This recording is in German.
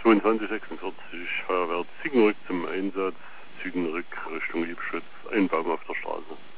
2246, Feuerwehr Ziegenrück zum Einsatz, Ziegenrück Richtung Liebschütz, ein Baum auf der Straße.